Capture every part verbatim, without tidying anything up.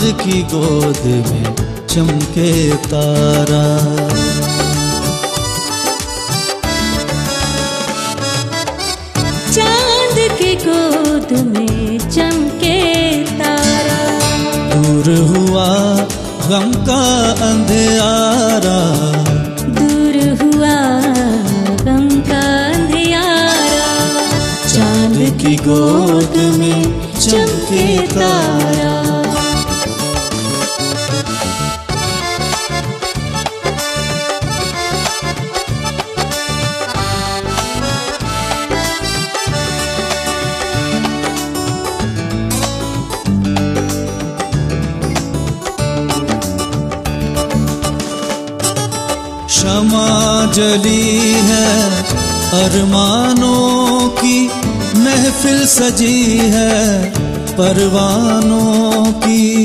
की गोद में चमके तारा। चांद की गोद में चमके तारा। दूर हुआ गम का अंधियारा, दूर हुआ गम का अंधियारा। चांद की गोद में चमके तारा। क्षमा जली है अरमानों की, महफिल सजी है परवानों की।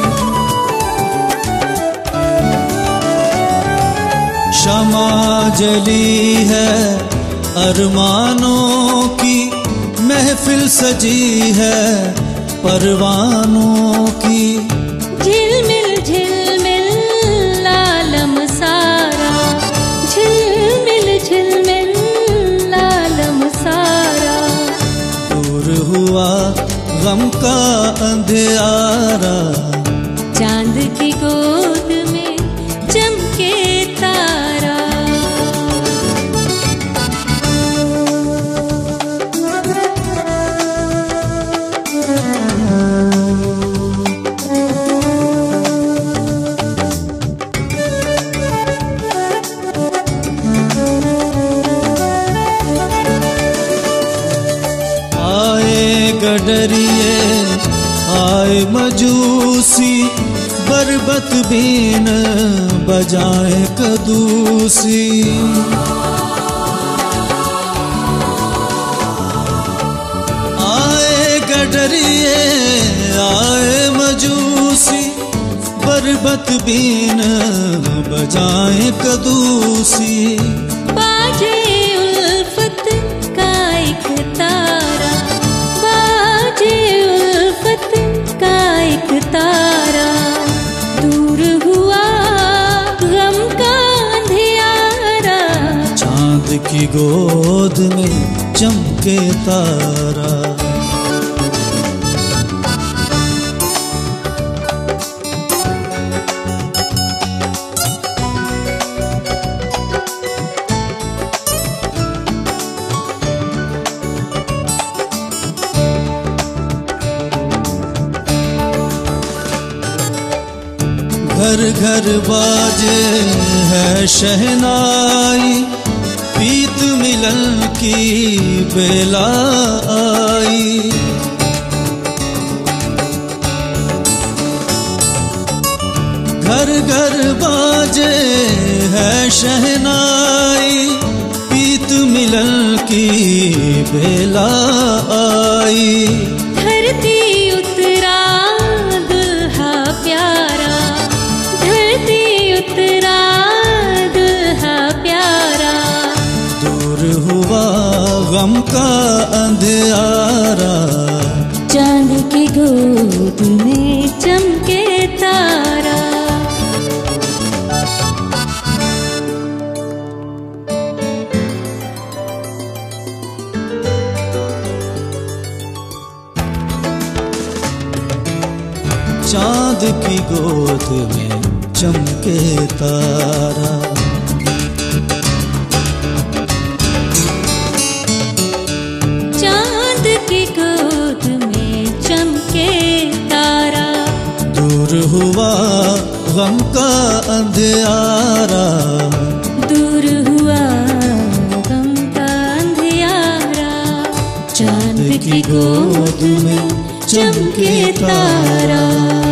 क्षमा जली है अरमानों की, महफिल सजी है परवानों की। झिलमिल झिलमिल आलम सारा, झिलमिल झिलमिल आलम सारा। दूर हुआ गम का अंधियारा, चांद की गोद में चमके तारा। गडरिए आए मजूसी, बरबत बीन बजाए कदूसी। आए गडरिए आए मजूसी, बरबत बीन बजाए कदूसी। बाजे उल्फत का एक तारा, बाजे उल्फत का एक तारा। दूर हुआ गम का अंधियारा, चांद की गोद में चमके तारा। घर घर बाजे है शहनाई, प्रीत मिलन की बेला आई। घर घर बाजे है शहनाई, प्रीत मिलन की बेला आई। धरती उतरा दुल्हा प्यारा, धरती उतरा दुल्हा प्यारा। दूर हुआ गम का अंधियारा, चांद की गोद में चमके तारा। चांद की गोद में चमके तारा। चांद की गोद में चमके तारा। दूर हुआ गम का अंधियारा, दूर हुआ गम का अंधियारा। चांद की गोद में चमके तारा।